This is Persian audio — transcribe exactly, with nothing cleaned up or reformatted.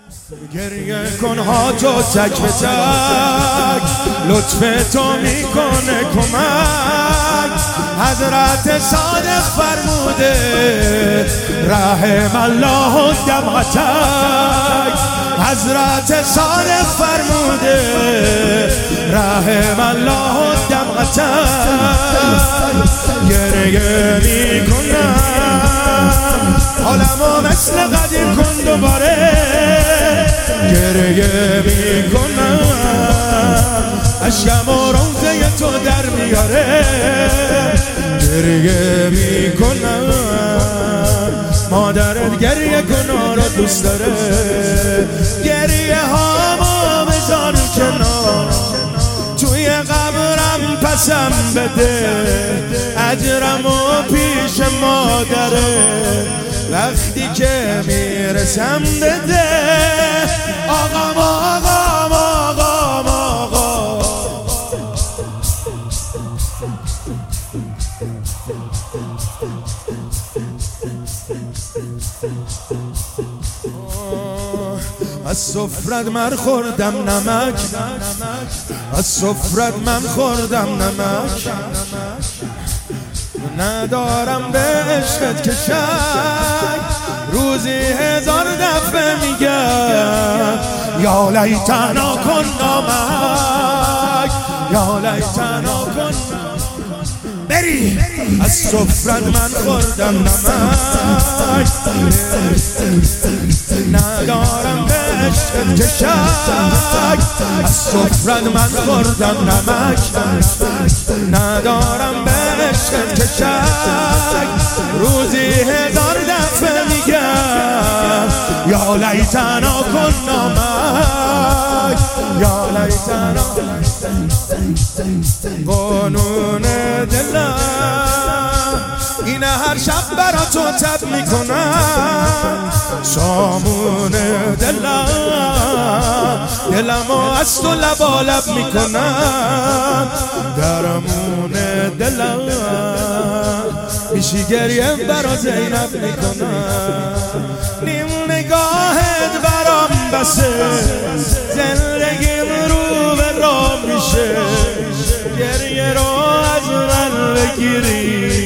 گریه کن ها تو تک به تک، لطف تو میکنه کمک. حضرت صادق فرموده رحم الله دمعتک. حضرت صادق فرموده رحم الله دمعتک. گریه میکنم حالمو مثل قدیم کن دوباره. گریه میکنم عشقم و روزه تو در میاره. گریه میکنم مادرت گریه کن رو دوست داره. گریه هامو بذار کنار، توی قبرم پسم بده. اجرمو پیش مادره وقتی که میرسم بده. آقام آقام آقام آقام از سفرت من خوردم نمک، از سفرت من خوردم نمک. ندارم به عشقت که شک، روزی هزار دفعه میگم یا لیتنا کنا معک، یا لیتنا کنا. بری از سفرت من خوردم نمک، ندارم به عشقت که شک. از سفرت من خوردم نمک، ندارم به عشقت که شک. روزی هزار دفعه میگم یا لیتنا کنا معک، یا لیتنا. قانون دلم اینه هر شب برا تو تب میکنم. سامون دلم دلمو از تو لبالب میکنم. درمون دلم میشی گریم برا زینب میکنم. نیم نگاهت برام بسه، زندگیم رو به راه میشه. گریه رو از من بگیری